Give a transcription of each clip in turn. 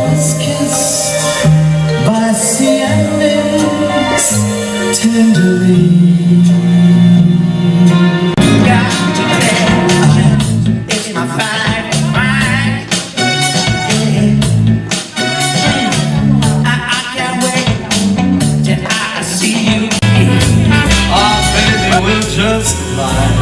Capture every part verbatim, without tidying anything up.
was kissed by siennas tenderly. Got to bed, it's my Friday night. I, I can't wait till I see you. Oh, baby, we'll just fly.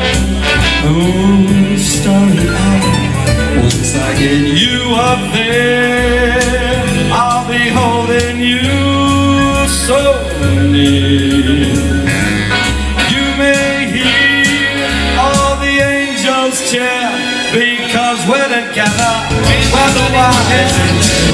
Oh, starry eyed. Once I get you up there, I'll be holding you so near. You may hear all the angels cheer, because we're together, weather-wise.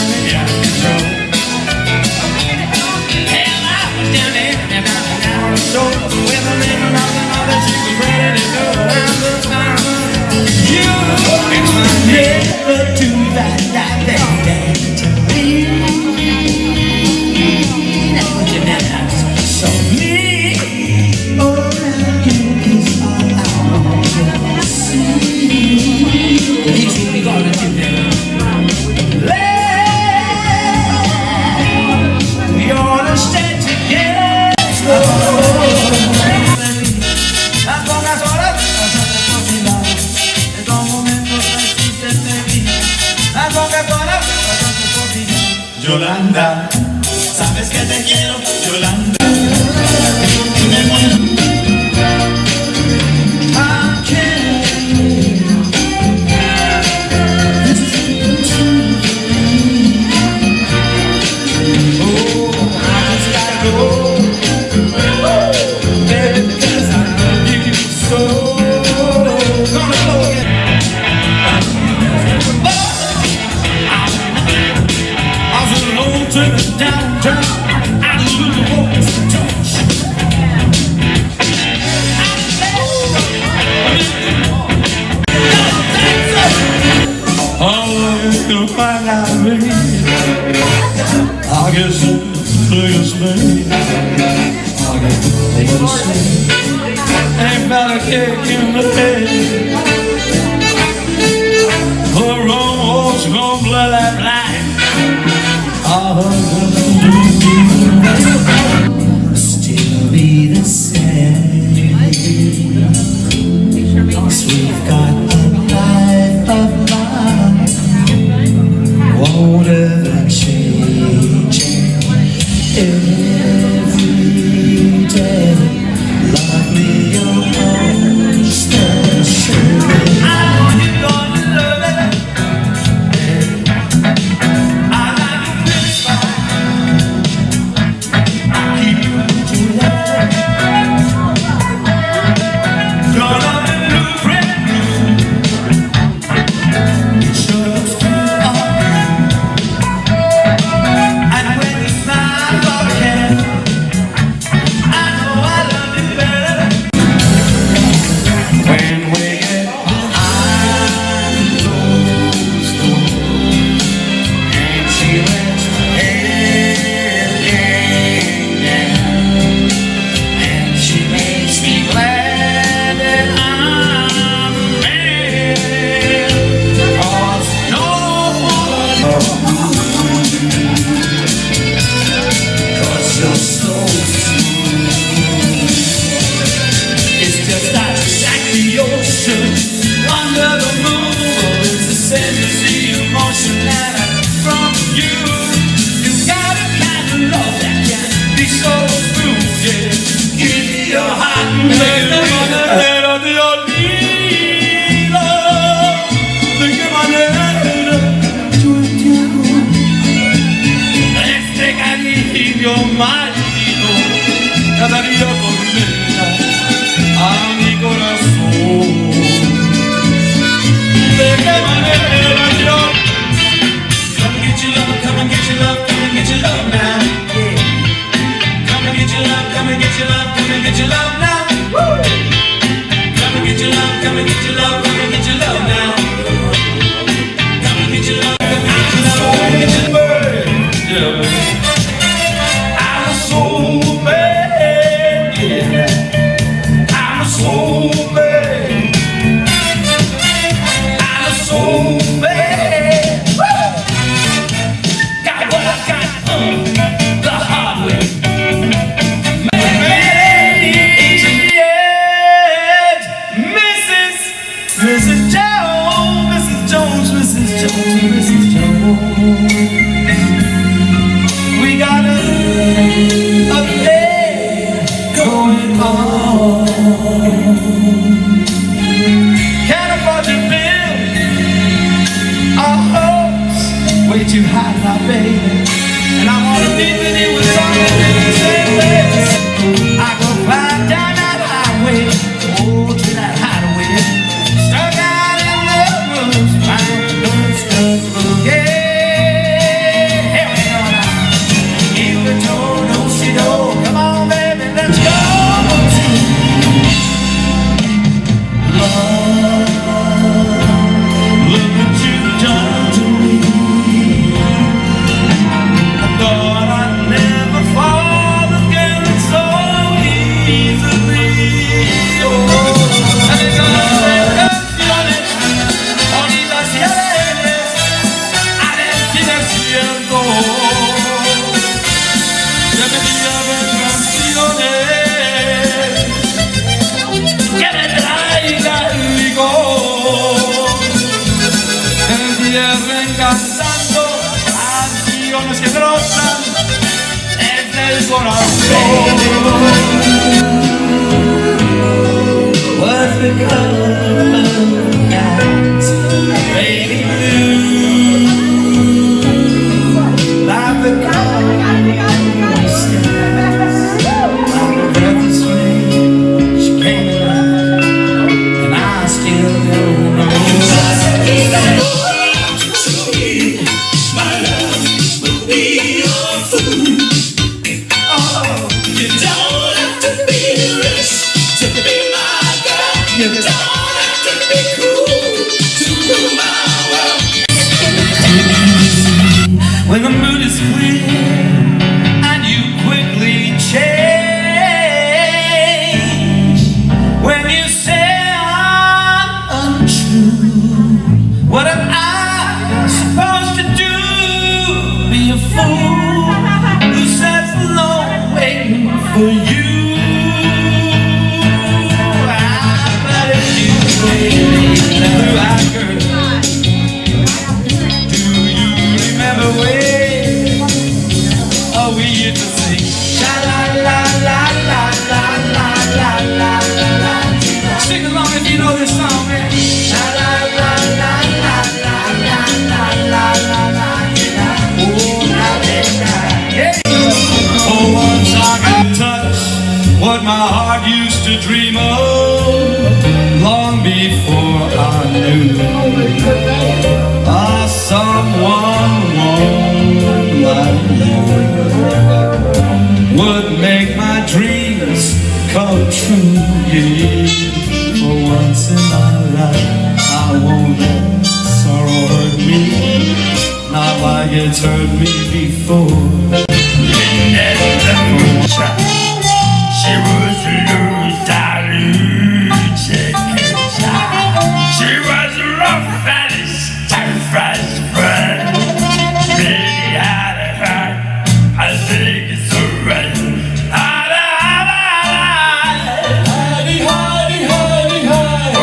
Hell, I was down there, and I'm down the shore, with a little nothing of that she was ready to go around the time. You never do that, that, that, that to me. That's what you never so me. Oh, you is all I want to see. Here's what we gonna do now. We ought to stay together. Las pocas horas pasan cocinadas. Estos momentos no existen de mí. Las pocas horas pasan cocinadas. Yolanda, sabes que te quiero, Yolanda. I can't. This is too late. Oh, I just gotta go. Downtown, I lose voice touch. Oh, you'll find out me. I guess it's biggest me. I got nothing to say. Ain't about a kick in the head. The wrong horse gon' blow that line. Still be the same. Cause we've got a life of mine. Won't ever change. Every day, love me your own special. I want you gonna love it. De qué manera yo te amo. way too hot now, baby. And I wanna be with you with something in the same place. I go fly down that highway, oh, to that hideaway. Stuck out in the woods, flying those stuck again. Here we go now. Here we go, no she do. Come on, baby, let's go. Love, look what you've done to me. I thought I'd never fall again so easily. Oh, cantando canciones que brotan desde el corazón. What's the color of the night? Baby blue, like the color of the stars, like a breath of spring. She came alive, and I still don't know. You don't have to be cool to rule my world. When the mood is clear and you quickly change, when you say I'm untrue, what am I supposed to do? Be a fool who sits alone waiting for you. What my heart used to dream of long before I knew ah, someone warm like you would make my dreams come true. Yeah. For once in my life I won't let sorrow hurt me, not like it's hurt me before. She was a loose, dilute chicken child. She was rough and stiff as bread. Really had a heart, I think it's alright. Hidey, hidey, hidey, hidey, hidey, hidey,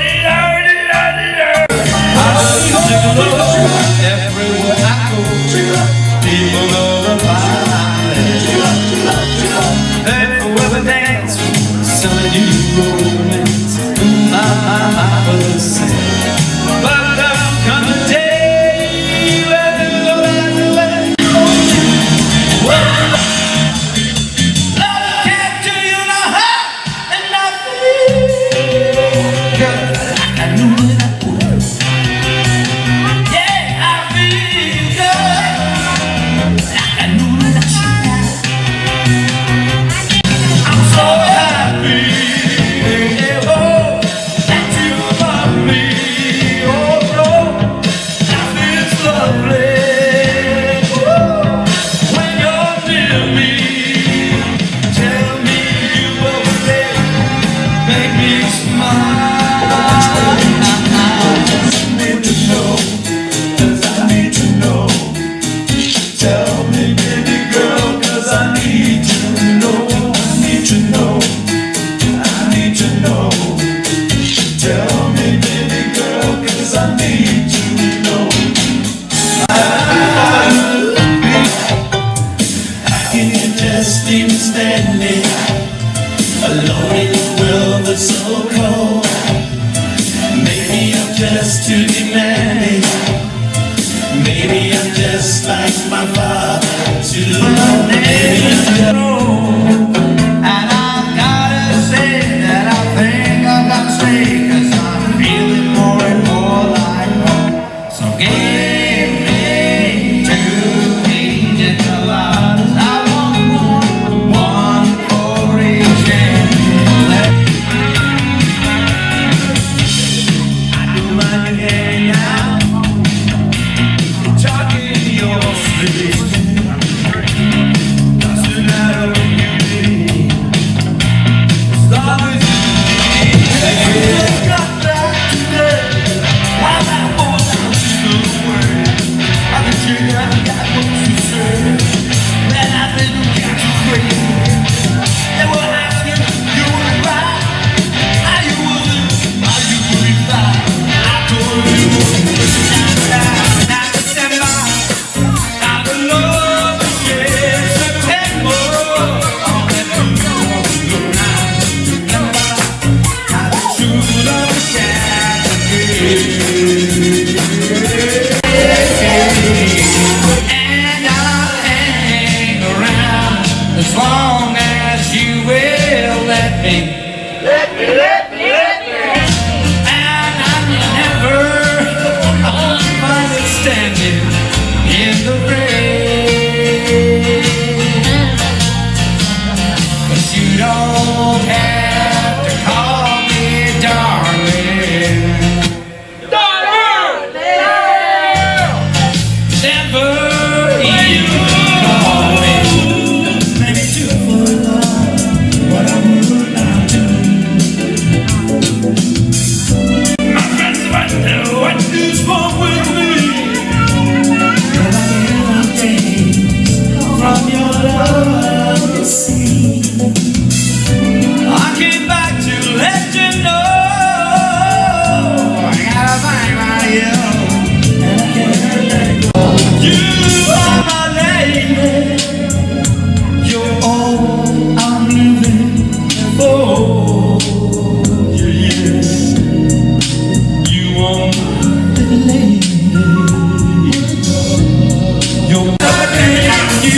everywhere I go, people know about it. Some of you just like my father to love me. And I've gotta say that I think I'm gonna stay, 'cause I'm feeling more and more like home. So give me two agents of lives. I want one, one for each hand. I do my hang out, talking to your sleep. Doesn't matter what you need, as long as you need. You just got back today, while I was out to the way. I can see that I got what you said, and I think you got to wait. They were asking you were right, how you was, how you would be fine. I told you, not now, not December, not the love is yes, September. All that you want to go now, remember how the true love is sad again. And I'll hang around as long as you will let me. Let me, let me, let me. And I'm never mind standing in the rain. 'Cause you don't have to call me darling. Never even call me. Maybe two for love, what I would not do. My friends wonder what is wrong with me. Nobody ever takes from your love, you see. I came back to let you know I gotta find my you, and I can't let go. You are my lady, you're all I'm living for. Yeah, yeah. You are my lady. You're nothing like you.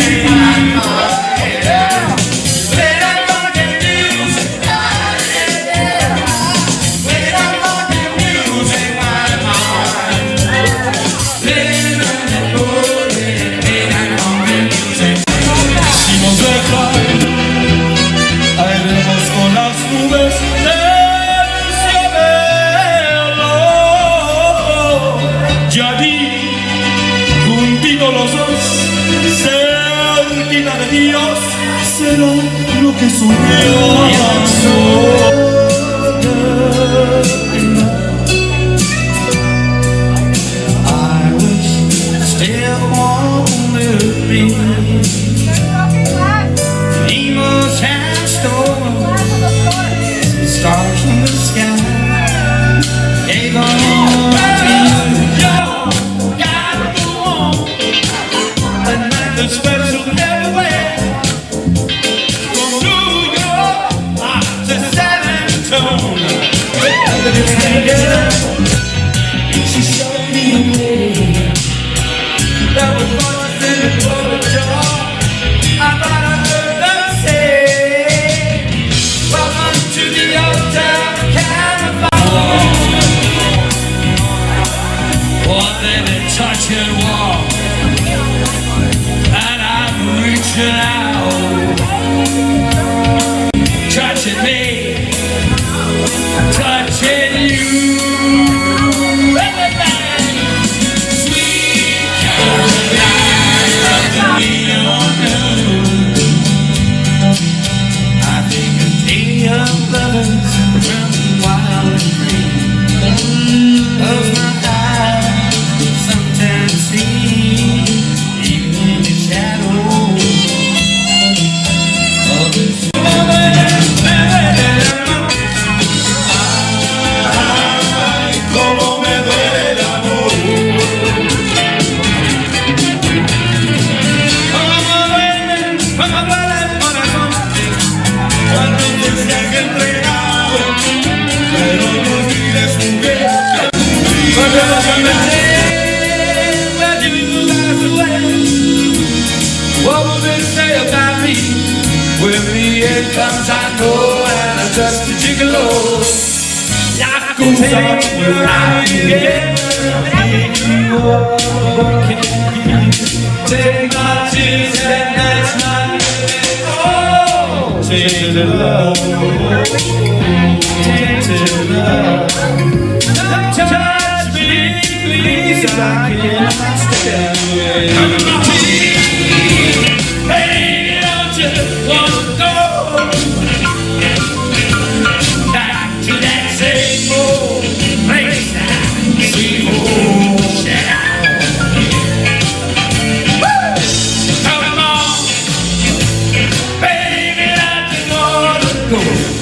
Said I'm gonna get music. Said I'm gonna get music, my mind. Living and rolling, and I'm gonna get music. Si nos deja, iremos con las nubes del cielo. Ya vi, juntitos los dos, cerquita de Dios, será lo que soñamos. I wish still wanted me. Emos and storms, stars from the sky. Gave on to you, got the one, another special everywhere. From New York to San Antonio, she showed me a way. There was voices in the door. I thought I heard them say, welcome to the hotel California. Well, then it touched and walk, and I'm reaching out, touching me, touching you. Sweet Caroline. away. What will they say about me? When the end comes I know, and I'm just a gigolo. Life goes on without you, yeah. Take my tears and that's my living. Oh, take the love, take the love. Touch me, please, I cannot stand away. Hey, don't you wanna go back to that same old place, that same old shack? Come on, baby, don't you wanna go?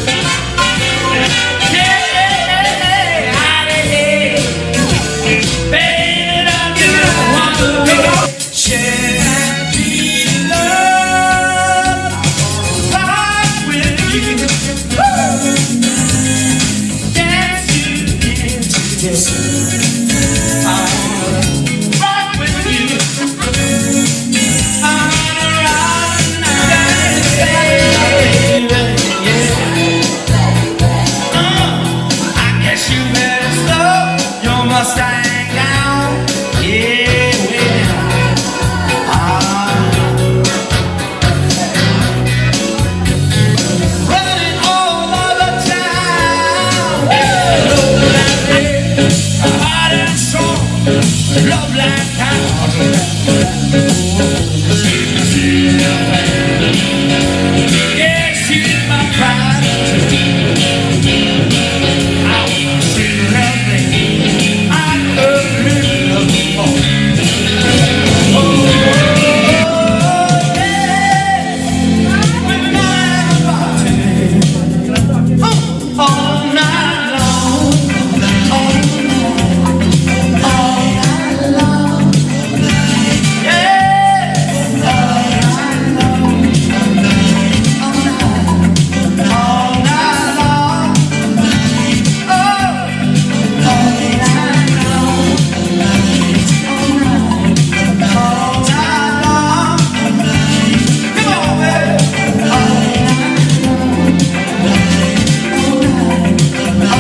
Mustang down, yeah, well, ah, running all over town. Yeah, love like red, hot and strong, love like power. Yeah, she's my pride. I wanna see her baby.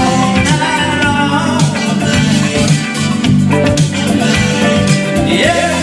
Yeah.